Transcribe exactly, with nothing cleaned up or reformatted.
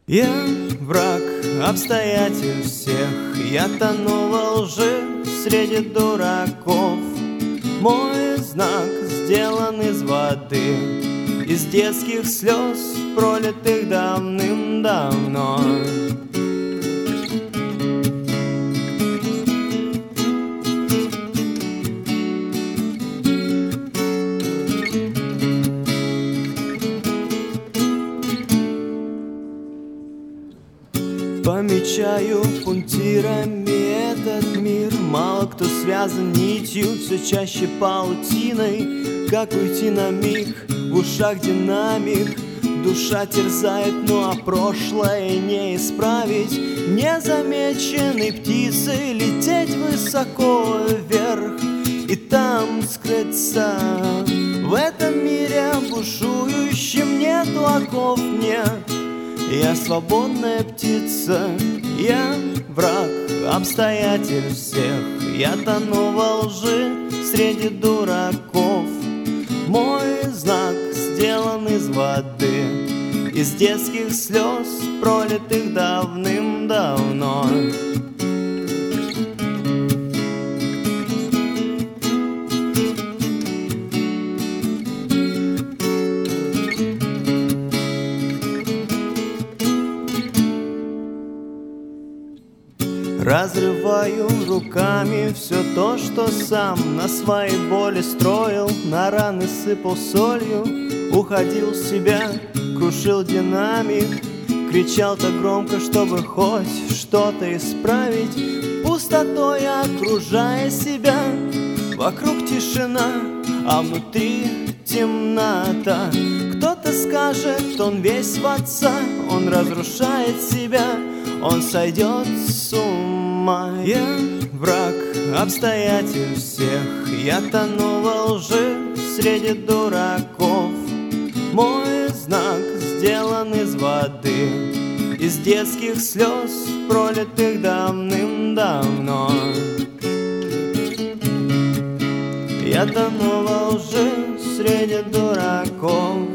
Я враг обстоятельств всех, я тону во лжи среди дураков. Мой знак сделан из воды, из детских слез, пролитых давным-давно. Помечаю пунктирами этот мир. Мало кто связан нитью, все чаще паутиной. Как уйти на миг, в ушах динамик. Душа терзает, ну а прошлое не исправить. Незамеченной птицей лететь высоко вверх и там скрыться. В этом мире бушующем нету оков, нет. Я свободная птица, я враг обстоятельств всех, я тону во лжи среди дураков. Мой знак сделан из воды, из детских слез, пролитых давным-давно. Разрываю руками все то, что сам на своей боли строил, на раны сыпал солью, уходил в себя, крушил динамик, кричал так громко, чтобы хоть что-то исправить, пустотой окружая себя. Вокруг тишина, а внутри темнота. Кто-то скажет, он весь в отца, он разрушает себя, он сойдет с ума. Я враг обстоятельств всех, я тону во лжи среди дураков. Мой знак сделан из воды, из детских слез, пролитых давным-давно. Я тону во лжи среди дураков.